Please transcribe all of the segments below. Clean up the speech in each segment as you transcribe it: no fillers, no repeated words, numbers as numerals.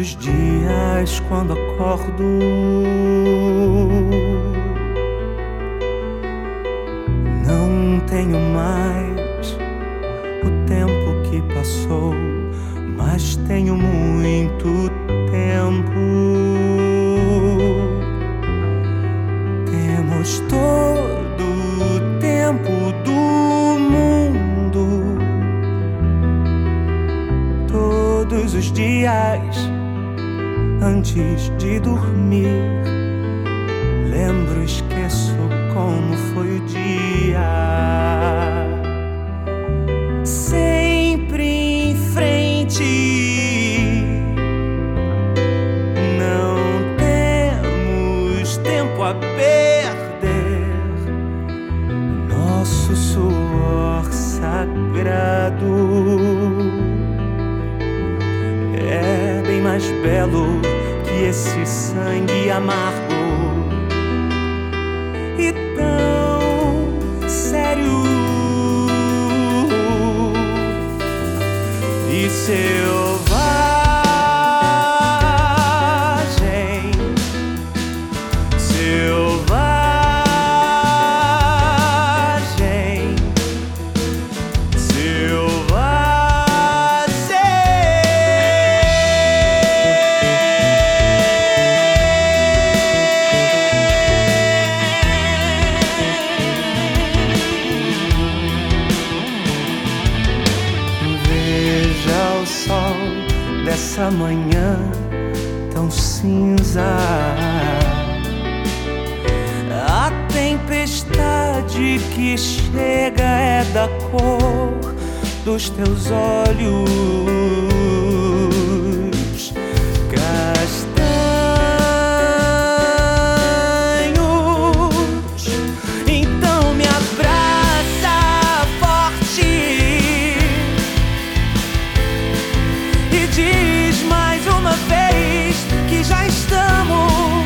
os dias quando acordo, não tenho mais o tempo que passou, mas tenho muito tempo. Temos todo o tempo do mundo, todos os dias antes de dormir. Lembro, esqueço como foi o dia. Sempre em frente, não temos tempo a perder. Nosso suor sagrado é bem mais belo que esse sangue amargo e tão sério e selvagem, selvagem, sol dessa manhã tão cinza. A tempestade que chega é da cor dos teus olhos castanhos. Então me abraça forte e diz mais uma vez que já estamos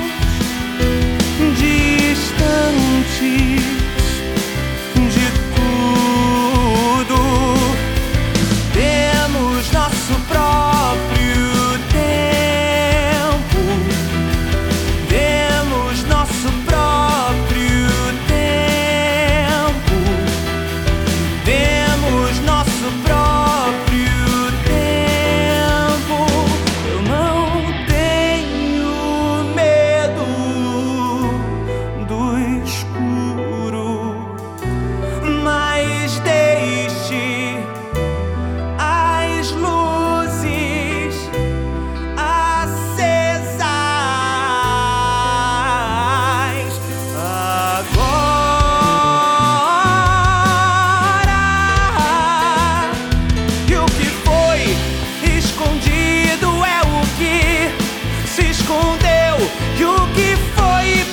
distantes de tudo. Temos nosso próprio tempo, temos nosso próprio tempo, temos nosso próprio tempo. Eu não tenho medo do escuro, mas deixe as luzes acesas agora. E o que foi escondido é o que se escondeu, e o que foi